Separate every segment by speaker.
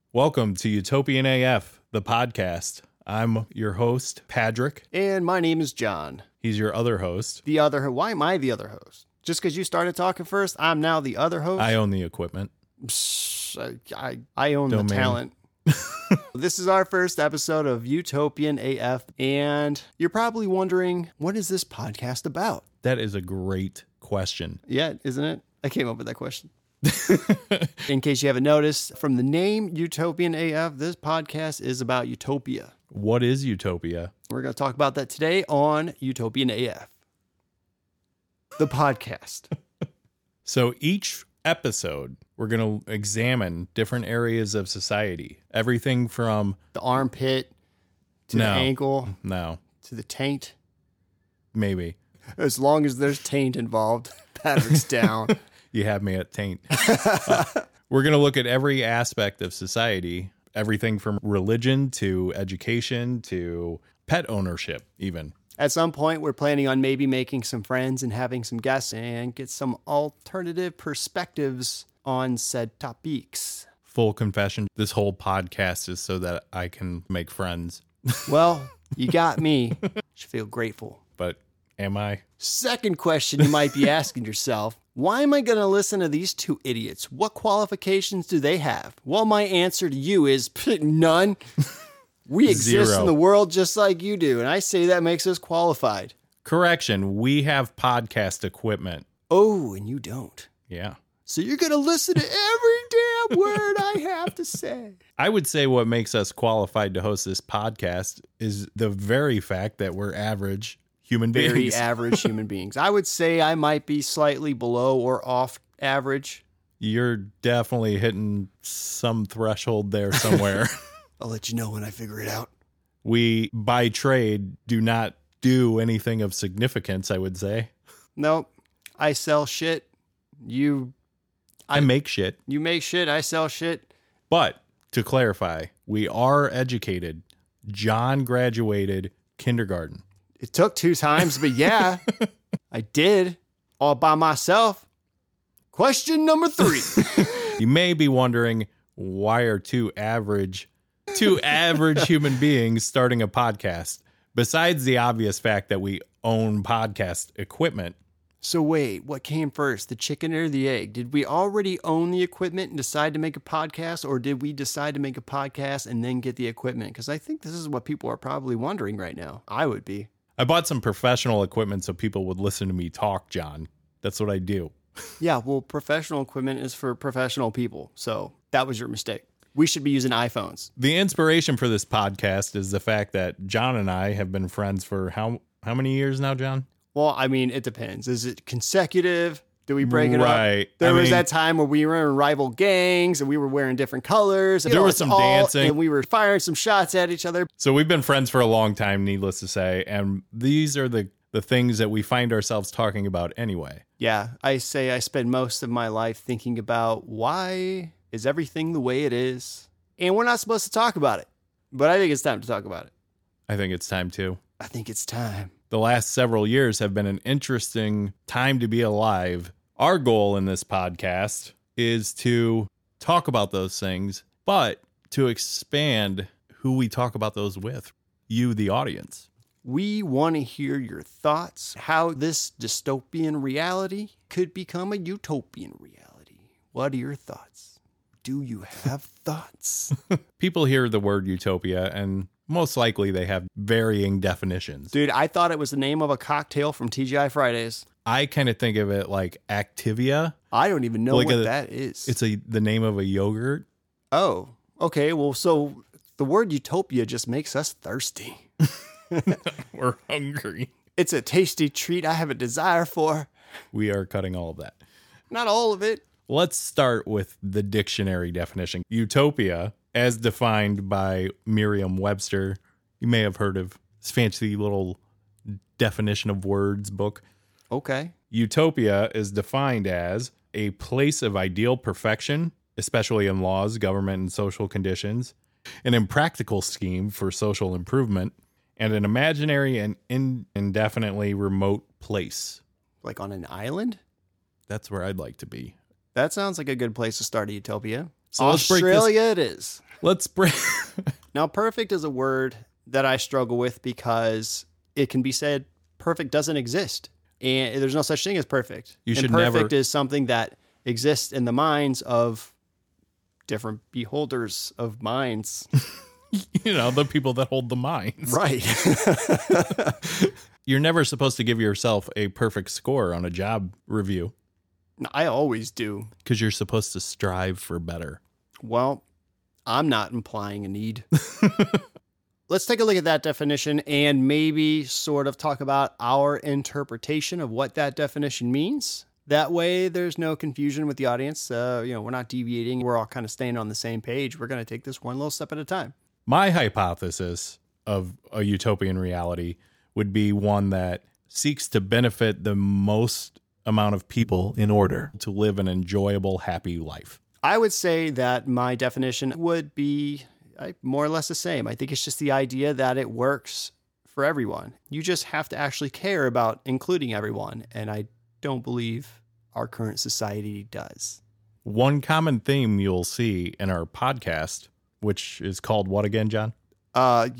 Speaker 1: Welcome to Utopian AF, the podcast. I'm your host, Patrick.
Speaker 2: And my name is John.
Speaker 1: He's your other host.
Speaker 2: Why am I the other host? Just because you started talking first, I'm now the other host?
Speaker 1: I own the equipment.
Speaker 2: I own
Speaker 1: Domain.
Speaker 2: the talent. This is our first episode of Utopian AF, and you're probably wondering, what is this podcast about?
Speaker 1: That is a great question.
Speaker 2: Yeah, isn't it? I came up with that question. In case you haven't noticed, from the name Utopian AF, this podcast is about utopia.
Speaker 1: What is utopia?
Speaker 2: We're going to talk about that today on Utopian AF, the podcast.
Speaker 1: So each episode, we're going to examine different areas of society. Everything from...
Speaker 2: The armpit to the ankle
Speaker 1: No.
Speaker 2: to the taint.
Speaker 1: Maybe.
Speaker 2: As long as there's taint involved, Patrick's down.
Speaker 1: You have me at taint. We're going to look at every aspect of society, everything from religion to education to pet ownership, even.
Speaker 2: At some point, we're planning on maybe making some friends and having some guests and get some alternative perspectives on said topics.
Speaker 1: Full confession, this whole podcast is so that I can make friends.
Speaker 2: Well, you got me. Should feel grateful.
Speaker 1: But am I?
Speaker 2: Second question you might be asking yourself, why am I going to listen to these two idiots? What qualifications do they have? Well, my answer to you is none. We exist
Speaker 1: Zero.
Speaker 2: in the world just like you do, and I say that makes us qualified.
Speaker 1: Correction, we have podcast equipment.
Speaker 2: Oh, and you don't.
Speaker 1: Yeah.
Speaker 2: So you're going to listen to every damn word I have to say.
Speaker 1: I would say what makes us qualified to host this podcast is the very fact that we're average human beings.
Speaker 2: Very average human beings. I would say I might be slightly below or off average.
Speaker 1: You're definitely hitting some threshold there somewhere.
Speaker 2: I'll let you know when I figure it out.
Speaker 1: We, by trade, do not do anything of significance, I would say.
Speaker 2: Nope. I sell shit.
Speaker 1: I make shit.
Speaker 2: You make shit. I sell shit.
Speaker 1: But to clarify, we are educated. John graduated kindergarten.
Speaker 2: It took 2 times, but yeah, I did all by myself. Question number 3.
Speaker 1: You may be wondering, why are two average human beings starting a podcast? Besides the obvious fact that we own podcast equipment.
Speaker 2: So wait, what came first, the chicken or the egg? Did we already own the equipment and decide to make a podcast, or did we decide to make a podcast and then get the equipment? Because I think this is what people are probably wondering right now. I would be.
Speaker 1: I bought some professional equipment so people would listen to me talk, John. That's what I do.
Speaker 2: Yeah, well, professional equipment is for professional people. So that was your mistake. We should be using iPhones.
Speaker 1: The inspiration for this podcast is the fact that John and I have been friends for how many years now, John?
Speaker 2: Well, I mean, it depends. Is it consecutive? Do we break it
Speaker 1: Right.
Speaker 2: up? There was that time where we were in rival gangs and we were wearing different colors.
Speaker 1: There was some dancing.
Speaker 2: And we were firing some shots at each other.
Speaker 1: So we've been friends for a long time, needless to say. And these are the things that we find ourselves talking about anyway.
Speaker 2: Yeah, I say I spend most of my life thinking about why is everything the way it is? And we're not supposed to talk about it. But I think it's time to talk about it.
Speaker 1: I think it's time too.
Speaker 2: I think it's time.
Speaker 1: The last several years have been an interesting time to be alive. Our goal in this podcast is to talk about those things, but to expand who we talk about those with, you, the audience.
Speaker 2: We want to hear your thoughts, how this dystopian reality could become a utopian reality. What are your thoughts? Do you have thoughts?
Speaker 1: People hear the word utopia and most likely they have varying definitions.
Speaker 2: Dude, I thought it was the name of a cocktail from TGI Fridays.
Speaker 1: I kind of think of it like Activia.
Speaker 2: I don't even know
Speaker 1: Like
Speaker 2: what that is.
Speaker 1: It's the name of a yogurt.
Speaker 2: Oh, okay. Well, so the word utopia just makes us thirsty.
Speaker 1: We're hungry.
Speaker 2: It's a tasty treat I have a desire for.
Speaker 1: We are cutting all of that.
Speaker 2: Not all of it.
Speaker 1: Let's start with the dictionary definition. Utopia, as defined by Merriam-Webster, you may have heard of this fancy little definition of words book.
Speaker 2: Okay.
Speaker 1: Utopia is defined as a place of ideal perfection, especially in laws, government, and social conditions, an impractical scheme for social improvement, and an imaginary and indefinitely remote place.
Speaker 2: Like on an island?
Speaker 1: That's where I'd like to be.
Speaker 2: That sounds like a good place to start a utopia.
Speaker 1: So let's break this.
Speaker 2: Australia it is.
Speaker 1: Let's break.
Speaker 2: Now, perfect is a word that I struggle with because it can be said perfect doesn't exist. And there's no such thing as perfect.
Speaker 1: You should
Speaker 2: and perfect
Speaker 1: never.
Speaker 2: is something that exists in the minds of different beholders of minds.
Speaker 1: You know, the people that hold the minds.
Speaker 2: Right.
Speaker 1: You're never supposed to give yourself a perfect score on a job review
Speaker 2: I always do.
Speaker 1: because you're supposed to strive for better.
Speaker 2: Well, I'm not implying a need. Let's take a look at that definition and maybe sort of talk about our interpretation of what that definition means. That way, there's no confusion with the audience. We're not deviating. We're all kind of staying on the same page. We're going to take this one little step at a time.
Speaker 1: My hypothesis of a utopian reality would be one that seeks to benefit the most amount of people in order to live an enjoyable, happy life.
Speaker 2: I would say that my definition would be more or less the same. I think it's just the idea that it works for everyone. You just have to actually care about including everyone. And I don't believe our current society does.
Speaker 1: One common theme you'll see in our podcast, which is called what again, John?
Speaker 2: Oh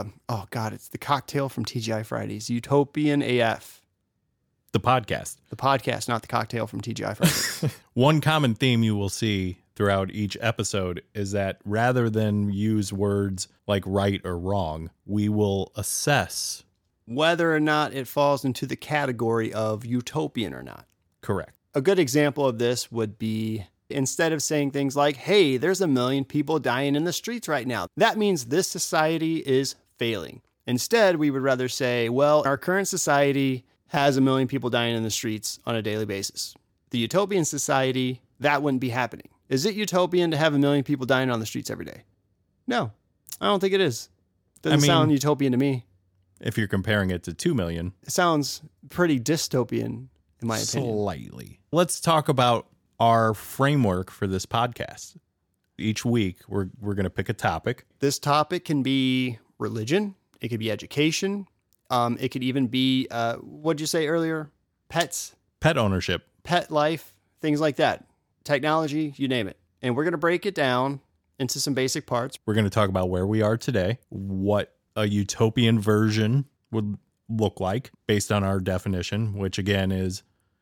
Speaker 2: God, it's the cocktail from TGI Fridays, Utopian AF.
Speaker 1: The podcast.
Speaker 2: The podcast, not the cocktail from TGI Fridays.
Speaker 1: One common theme you will see throughout each episode is that rather than use words like right or wrong, we will assess
Speaker 2: whether or not it falls into the category of utopian or not.
Speaker 1: correct.
Speaker 2: A good example of this would be instead of saying things like, hey, there's 1 million people dying in the streets right now, that means this society is failing. Instead, we would rather say, well, our current society has 1 million people dying in the streets on a daily basis. The utopian society, that wouldn't be happening. Is it utopian to have 1 million people dying on the streets every day? No, I don't think it is. Doesn't sound utopian to me.
Speaker 1: If you're comparing it to 2 million.
Speaker 2: It sounds pretty dystopian, in my opinion.
Speaker 1: Slightly. Let's talk about our framework for this podcast. Each week, we're going to pick a topic.
Speaker 2: This topic can be religion. It could be education. It could even be, what'd you say earlier? Pets,
Speaker 1: Pet ownership.
Speaker 2: pet life, things like that. Technology, you name it. And we're going to break it down into some basic parts.
Speaker 1: We're going to talk about where we are today, what a utopian version would look like based on our definition, which again is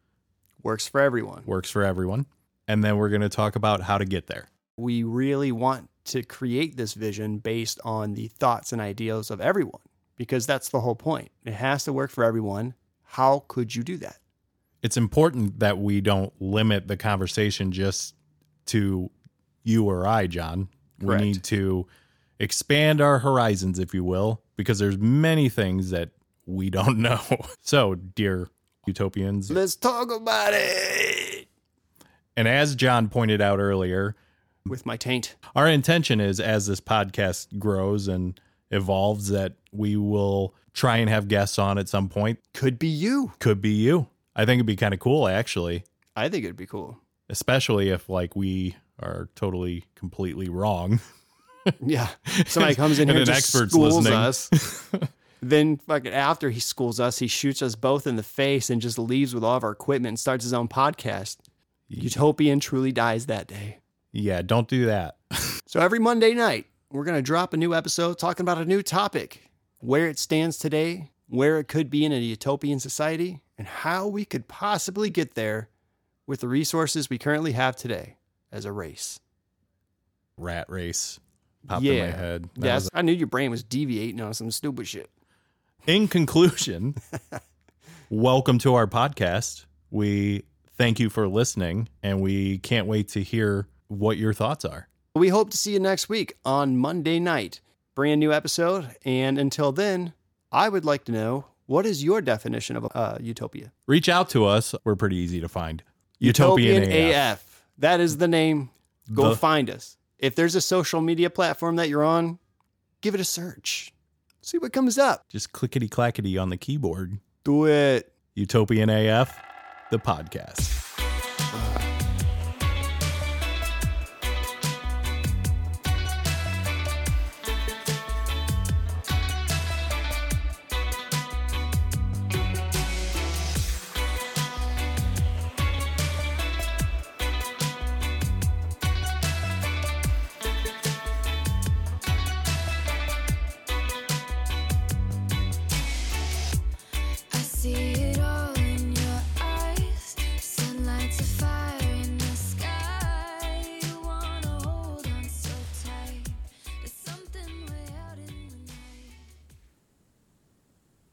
Speaker 2: Works for everyone.
Speaker 1: works for everyone. And then we're going to talk about how to get there.
Speaker 2: We really want to create this vision based on the thoughts and ideals of everyone, because that's the whole point. It has to work for everyone. How could you do that?
Speaker 1: It's important that we don't limit the conversation just to you or I, John.
Speaker 2: Correct.
Speaker 1: We need to expand our horizons, if you will, because there's many things that we don't know. So, dear utopians,
Speaker 2: Let's talk about it.
Speaker 1: and as John pointed out earlier,
Speaker 2: With my taint.
Speaker 1: our intention is as this podcast grows and evolves that we will try and have guests on at some point.
Speaker 2: Could be you.
Speaker 1: Could be you. I think it'd be kind of cool, actually,
Speaker 2: I think it'd be cool.
Speaker 1: especially if like we are totally, completely wrong.
Speaker 2: Yeah. Somebody comes in
Speaker 1: And
Speaker 2: here and
Speaker 1: an
Speaker 2: just
Speaker 1: expert's
Speaker 2: schools
Speaker 1: listening.
Speaker 2: us. Then fucking after he schools us, he shoots us both in the face and just leaves with all of our equipment and starts his own podcast. Utopian truly dies that day.
Speaker 1: Yeah, don't do that.
Speaker 2: So every Monday night, we're going to drop a new episode talking about a new topic, where it stands today, where it could be in a utopian society, and how we could possibly get there with the resources we currently have today as a race.
Speaker 1: Rat race popped in my head. That
Speaker 2: Yes,
Speaker 1: was-
Speaker 2: I knew your brain was deviating on some stupid shit.
Speaker 1: In conclusion, welcome to our podcast. We thank you for listening, and we can't wait to hear what your thoughts are.
Speaker 2: We hope to see you next week on Monday night. Brand new episode. And until then, I would like to know, what is your definition of utopia?
Speaker 1: Reach out to us. We're pretty easy to find.
Speaker 2: Utopian
Speaker 1: AF.
Speaker 2: AF. That is the name. Go
Speaker 1: The-
Speaker 2: find us. If there's a social media platform that you're on, give it a search. See what comes up.
Speaker 1: Just clickety clackety on the keyboard.
Speaker 2: Do it.
Speaker 1: Utopian AF, the podcast.